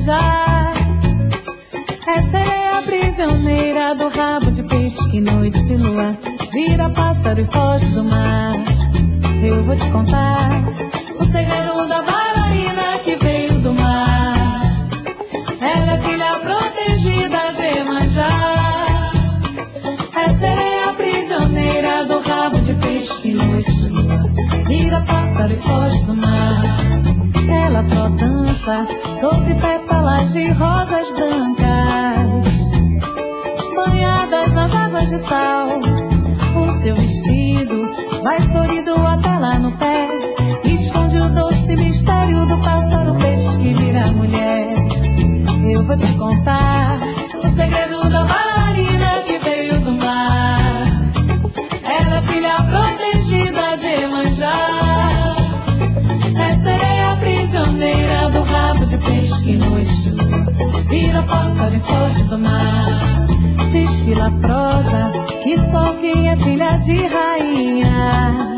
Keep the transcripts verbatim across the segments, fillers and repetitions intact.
Iemanjá. É sereia prisioneira do rabo de peixe que noite de lua vira pássaro e foge do mar. Eu vou te contar o segredo da bailarina que veio do mar. Ela é filha protegida de Iemanjá. É sereia prisioneira do rabo de peixe que noite de lua vira pássaro e foge do mar. Ela só dança sobre pétalas de rosas brancas, banhadas nas águas de sal. O seu vestido vai florido até lá no pé, esconde o doce mistério do pássaro peixe que vira mulher. Eu vou te contar o segredo da bailarina que veio do mar. Ela é filha protegida de Iemanjá. É sereia prisioneira do rabo de peixe que noite de lua vira pássaro e foge do mar. Desfila a prosa que só quem é filha de rainha,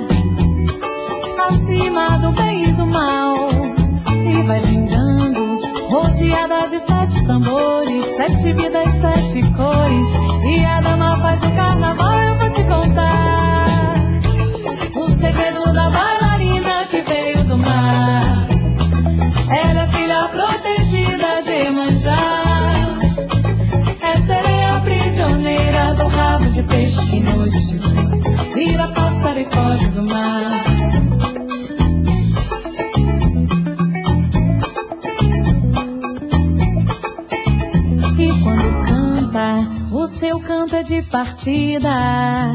acima do bem e do mal, e vai gingando rodeada de sete tambores, sete vidas, sete cores, e a dama faz o carnaval. Eu vou te contar o segredo da bailarina que veio do mar. Ela é filha protegida de Iemanjá. É sereia prisioneira do rabo de peixe que noite de lua vira pássaro e foge do mar. E quando canta, o seu canto é de partida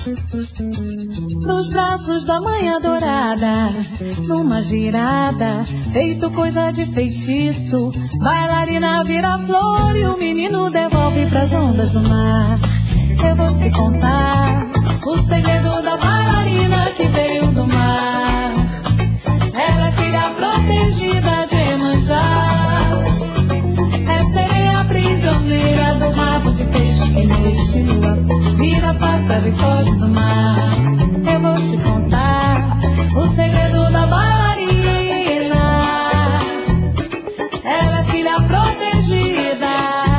nos braços da mãe adorada, numa girada, feito coisa de feitiço. Bailarina vira flor e o menino devolve pras ondas do mar. Eu vou te contar o segredo da bailarina que veio do mar. Ela é filha protegida de Iemanjá. É sereia prisioneira do rabo de peixe que noite de lua vira pássaro e foge do mar. Eu vou te contar o segredo da bailarina. Ela é filha protegida.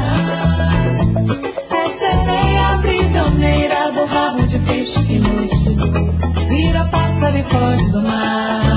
É sereia prisioneira do rabo de peixe que noite de lua vira pássaro e foge do mar.